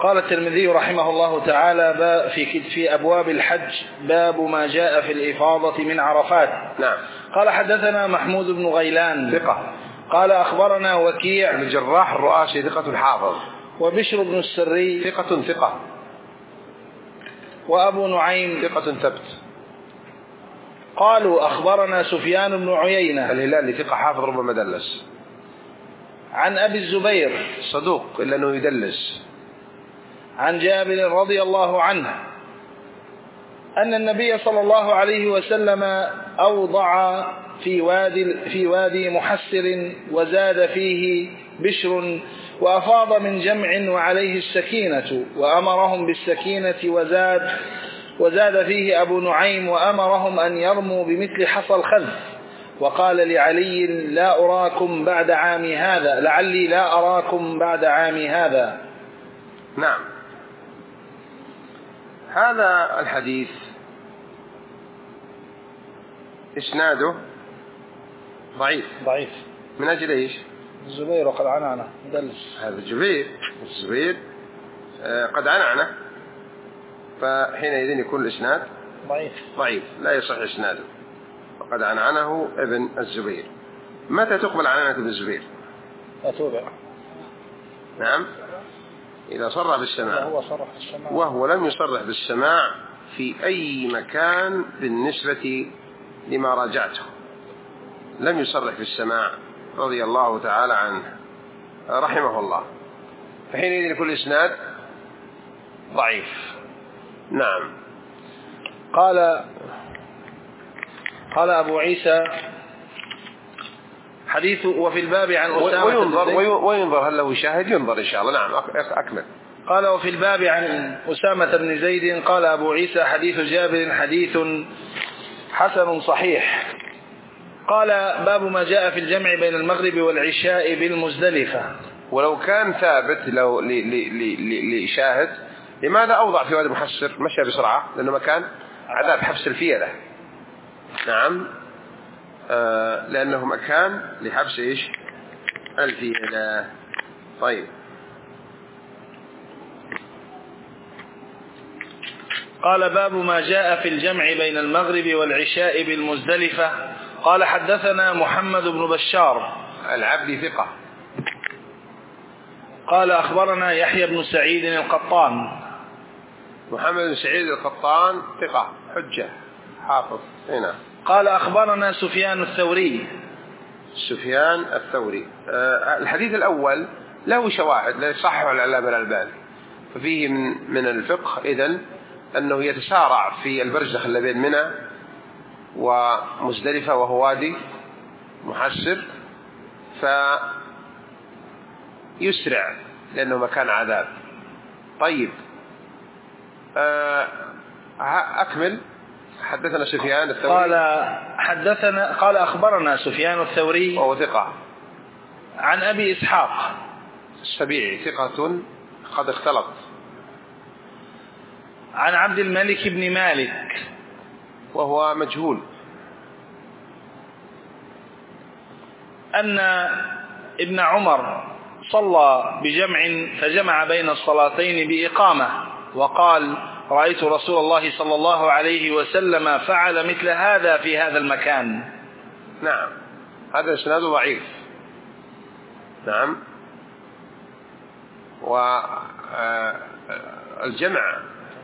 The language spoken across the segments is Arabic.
قال الترمذي رحمه الله تعالى في أبواب الحج باب ما جاء في الإفاضة من عرفات. نعم. قال حدثنا محمود بن غيلان ثقة. قال أخبرنا وكيع بن الجراح الرؤاسي ثقة حافظ. وبشر بن السري ثقة. وأبو نعيم ثقة ثبت. قالوا أخبرنا سفيان بن عيينة الهلالي ثقة حافظ ربما دلس. عن أبي الزبير صدوق إلا أنه يدلس. عن جابر رضي الله عنه أن النبي صلى الله عليه وسلم أوضع في وادي محسر وزاد فيه بشر وأفاض من جمع وعليه السكينة وأمرهم بالسكينة وزاد فيه أبو نعيم وأمرهم أن يرموا بمثل حصى الخذف وقال لعلي لعلي لا أراكم بعد عامي هذا. نعم. هذا الحديث إسناده ضعيف من أجل إيش؟ الزبير وقد عنعنه مدلس. هذا الزبير قد عنعنه، فحينئذ يكون الإسناد ضعيف لا يصح إسناده، وقد عنعنه ابن الزبير. متى تقبل عنعنة ابن الزبير؟ أتوبع. نعم. إذا صرح بالسماع، وهو لم يصرح بالسماع في أي مكان بالنسبة لما راجعته، لم يصرح بالسماع رضي الله تعالى عنه رحمه الله، فحينئذ يكون الإسناد ضعيف. نعم. قال أبو عيسى حديث وفي الباب عن أسامة وينظر هل له شاهد، ينظر إن شاء الله. نعم أكمل. قال وفي الباب عن أسامة بن زيد قال أبو عيسى حديث جابر حديث حسن صحيح. قال باب ما جاء في الجمع بين المغرب والعشاء بالمزدلفة. ولو كان ثابت لو لشاهد، لماذا أوضع في وادي محسر؟ مشى بسرعة لأنه مكان عذاب حبس الفيلة. نعم. لأنه مكان لحبس إيش؟ الفيلة. طيب. قال باب ما جاء في الجمع بين المغرب والعشاء بالمزدلفة. قال حدثنا محمد بن بشار العبدي ثقة. قال أخبرنا يحيى بن سعيد القطان. محمد بن سعيد القطان ثقة حجة حافظ. هنا. قال أخبرنا سفيان الثوري. الحديث الأول له شواهد لا يصحح العلامة الألباني، ففيه من الفقه إذن أنه يتسارع في البرزخ اللي بين منى ومزدلفة وهو وادي محسر، فيسرع لأنه مكان عذاب. طيب. أكمل. حدثنا سفيان الثوري. قال أخبرنا سفيان الثوري وهو ثقة. عن أبي إسحاق السبيعي ثقة قد اختلط. عن عبد الملك بن مالك وهو مجهول. أن ابن عمر صلى بجمع فجمع بين الصلاتين بإقامة وقال رأيت رسول الله صلى الله عليه وسلم فعل مثل هذا في هذا المكان. نعم. هذا إسناد ضعيف. نعم. والجمع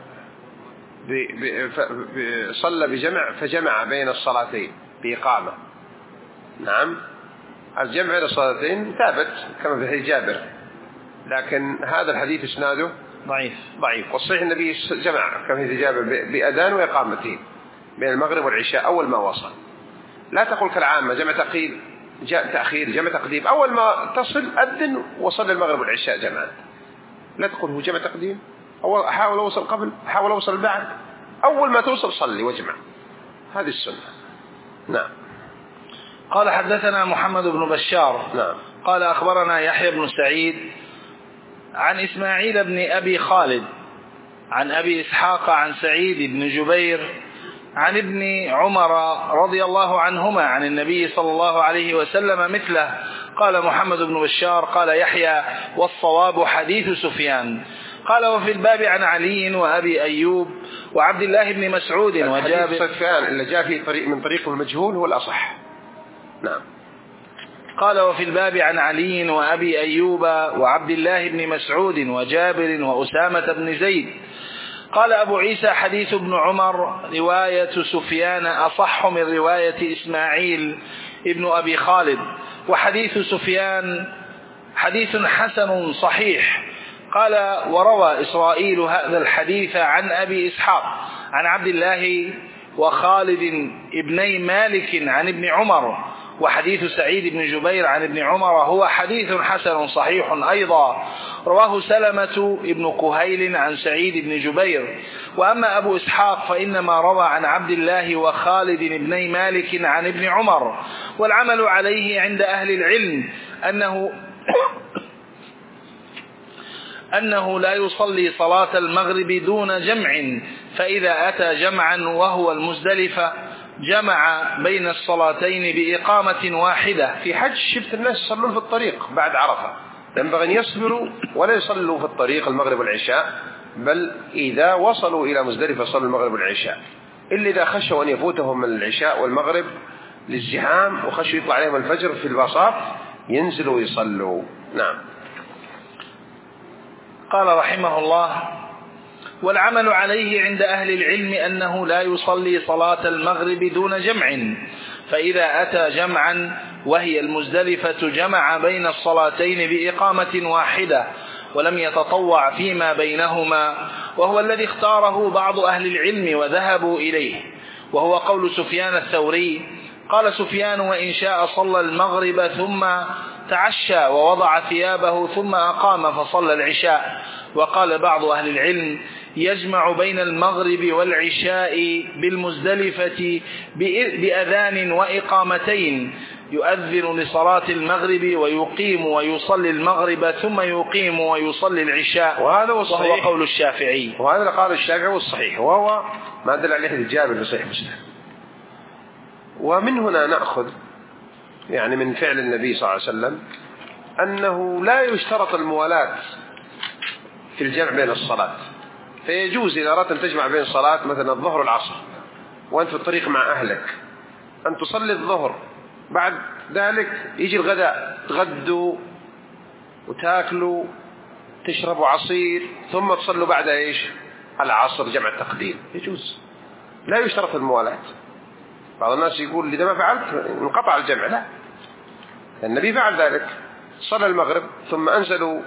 صلى بجمع فجمع بين الصلاتين بإقامة. نعم. الجمع بين الصلاتين ثابت كما في حديث جابر، لكن هذا الحديث إسناده ضعيف. والصحيح النبي جمع كما في جابر بأذان وإقامتين بين المغرب والعشاء أول ما وصل. لا تقول كالعامة جمع تأخير جمع تقديم، أول ما تصل أذن وصل المغرب والعشاء جمعا. لا تقول هو جمع تقديم، حاول أوصل قبل، حاول أوصل بعد، أول ما توصل صلي وجمع. هذه السنة. نعم. قال حدثنا محمد بن بشار. نعم. قال أخبرنا يحيى بن سعيد عن إسماعيل بن أبي خالد عن أبي إسحاق عن سعيد بن جبير عن ابن عمر رضي الله عنهما عن النبي صلى الله عليه وسلم مثله. قال محمد بن بشار قال يحيى والصواب حديث سفيان. قال وفي الباب عن علي وأبي أيوب وعبد الله بن مسعود وجابر. سفيان اللي جاء فيه طريق من طريق المجهول هو الأصح. نعم. قال وفي الباب عن علي وأبي أيوب وعبد الله بن مسعود وجابر وأسامة بن زيد. قال أبو عيسى حديث ابن عمر رواية سفيان أصح من رواية إسماعيل ابن أبي خالد، وحديث سفيان حديث حسن صحيح. قال وروى إسرائيل هذا الحديث عن أبي إسحاق عن عبد الله وخالد ابني مالك عن ابن عمر، وحديث سعيد بن جبير عن ابن عمر هو حديث حسن صحيح أيضا، رواه سلمة ابن كهيل عن سعيد بن جبير. وأما أبو إسحاق فإنما روى عن عبد الله وخالد ابني مالك عن ابن عمر، والعمل عليه عند أهل العلم أنه لا يصلي صلاة المغرب دون جمع، فإذا أتى جمعا وهو المزدلفة جمع بين الصلاتين بإقامة واحدة. في حج شفت الناس يصلون في الطريق بعد عرفة، ينبغي أن يصبروا ولا يصلوا في الطريق المغرب والعشاء، بل إذا وصلوا إلى مزدلفة صلوا المغرب والعشاء، إلا إذا خشوا أن يفوتهم العشاء والمغرب للزحام وخشوا يطلع عليهم الفجر في الباصات ينزلوا ويصلوا. نعم. قال رحمه الله والعمل عليه عند أهل العلم أنه لا يصلي صلاة المغرب دون جمع، فإذا أتى جمعا وهي المزدلفة جمع بين الصلاتين بإقامة واحدة ولم يتطوع فيما بينهما، وهو الذي اختاره بعض أهل العلم وذهبوا إليه، وهو قول سفيان الثوري. قال سفيان وإن شاء صلى المغرب ثم تعشى ووضع ثيابه ثم أقام فصلى العشاء. وقال بعض أهل العلم يجمع بين المغرب والعشاء بالمزدلفة بأذان وإقامتين، يؤذن لصلاة المغرب ويقيم ويصلي المغرب ثم يقيم ويصلي العشاء، وهو قول الشافعي. وهذا قال الشافعي والصحيح، وهو ما دل عليه جابر في صحيح مسلم. ومن هنا نأخذ يعني من فعل النبي صلى الله عليه وسلم أنه لا يشترط الموالاة في الجمع بين الصلاة، فيجوز إذا أردت أن تجمع بين الصلاة مثلا الظهر والعصر وأنت في الطريق مع أهلك أن تصلي الظهر، بعد ذلك يجي الغداء تغدوا وتاكلوا تشربوا عصير ثم تصلوا بعد إيش العصر جمع التقديم، يجوز لا يشترط الموالاة. بعض الناس يقول إذا ما فعلت انقطع الجمع، لا، النبي فعل ذلك، صلى المغرب ثم أنزلوا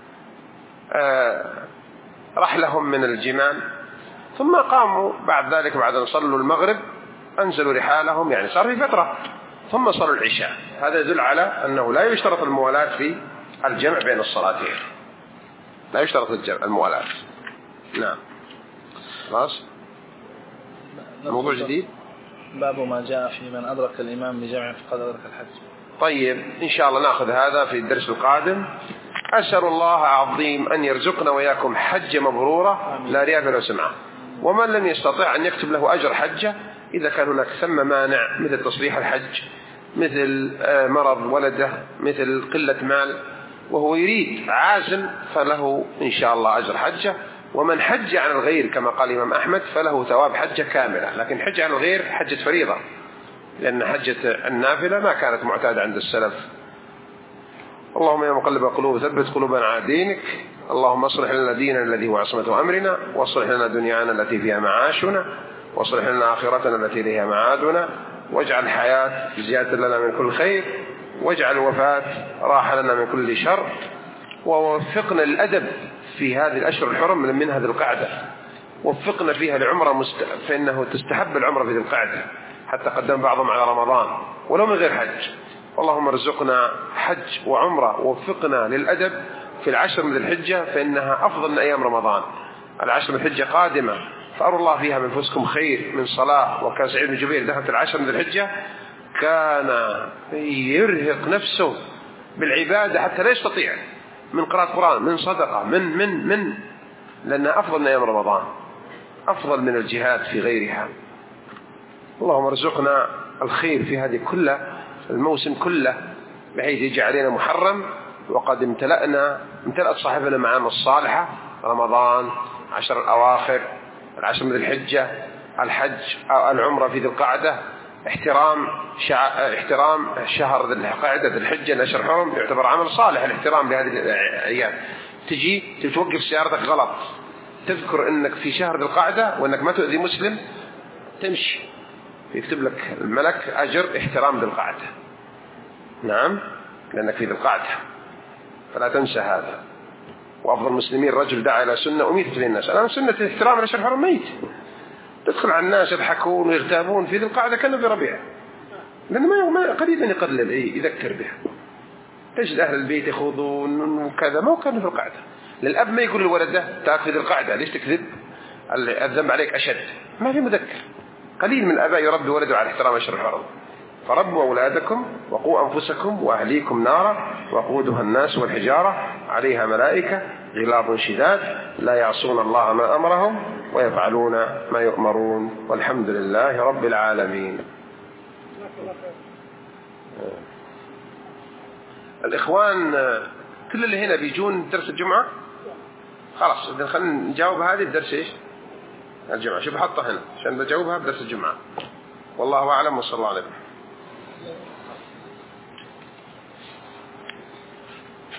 رحلهم من الجمال ثم قاموا بعد ذلك بعد أن صلوا المغرب أنزلوا رحالهم، يعني صار في فترة ثم صلوا العشاء. هذا يدل على أنه لا يشترط الموالاة في الجمع بين الصلاتين، لا يشترط الموالاة. نعم. خلاص موضوع جديد، باب ما جاء في من أدرك الإمام بجمع فقد أدرك الحج. طيب إن شاء الله نأخذ هذا في الدرس القادم. أسأل الله عظيم أن يرزقنا وإياكم حجة مبرورة لا رياء ولا سمعة، ومن لم يستطع أن يكتب له أجر حجة إذا كان هناك ثم مانع مثل تصريح الحج، مثل مرض ولده، مثل قلة مال، وهو يريد عازم فله إن شاء الله أجر حجة. ومن حج عن الغير كما قال الإمام أحمد فله ثواب حجة كاملة، لكن حج عن الغير حجة فريضة، لأن حجة النافلة ما كانت معتادة عند السلف. اللهم يا مقلب القلوب ثبت قلوبنا على دينك، اللهم اصلح لنا ديننا الذي هو عصمة أمرنا، واصلح لنا دنيانا التي فيها معاشنا، واصلح لنا آخرتنا التي إليها معادنا، واجعل الحياة زيادة لنا من كل خير، واجعل الوفاة راحة لنا من كل شر، ووفقنا للأدب في هذه الأشهر الحرم من هذه القعدة، وفقنا فيها لعمرة فإنه تستحب العمرة في ذي القعدة، حتى قدم بعضهم على رمضان ولو من غير حج. اللهم ارزقنا حج وعمرة، ووفقنا للأدب في العشر من الحجة فإنها أفضل من أيام رمضان. العشر من الحجة قادمة فأروا الله فيها من أنفسكم خير من صلاة. وكان سعيد بن جبير دخلت العشر من الحجة كان يرهق نفسه بالعبادة حتى لا يستطيع، من قراءة قرآن، من صدقة، من لأنها أفضل من أيام رمضان، أفضل من الجهاد في غيرها. اللهم ارزقنا الخير في هذه كلها الموسم كله، بحيث يجي علينا محرم وقد امتلأت صاحبنا معامل الصالحة رمضان، 10 الأواخر، 10 من الحجة، الحج أو العمرة في ذي القعدة، احترام شهر ذي القعدة ذي الحجة، الأشهر الحرم، يعتبر عمل صالح الاحترام بهذه الأيام. تجي توقف سيارتك غلط، تذكر أنك في شهر ذي القعدة وأنك ما تؤذي مسلم، تمشي يكتب لك الملك أجر احترام ذي القعدة. نعم، لأنك في ذي القعدة، فلا تنسى هذا. وأفضل المسلمين رجل دعا إلى سنة وميتت للناس. أنا سنة الاحترام الأشهر الحرم ميت، تدخل على الناس يضحكون ويغتابون في ذي القعدة كانوا في ربيع، لأنه ما قريبا يقلل يذكر بها. تجد أهل البيت يخوضون وكذا، ما كانوا في القعدة. للأب ما يقول لولده تاك في ذي القعدة، ليش تكذب؟ الذنب عليك أشد. ما في مذكر. قليل من الآباء يربي ولده على احترام الأشهر الحرم. فربوا أولادكم وقوا أنفسكم وأهليكم نارا وقودها الناس والحجارة عليها ملائكة غلاظ شداد لا يعصون الله ما أمرهم ويفعلون ما يؤمرون، والحمد لله رب العالمين. الإخوان كل اللي هنا بيجون درس الجمعة، خلاص خلينا نجاوب هذه بدرس إيش الجمعة. شوف حطها هنا عشان نجاوبها بدرس الجمعة. والله أعلم، وصلى الله عليه وسلم.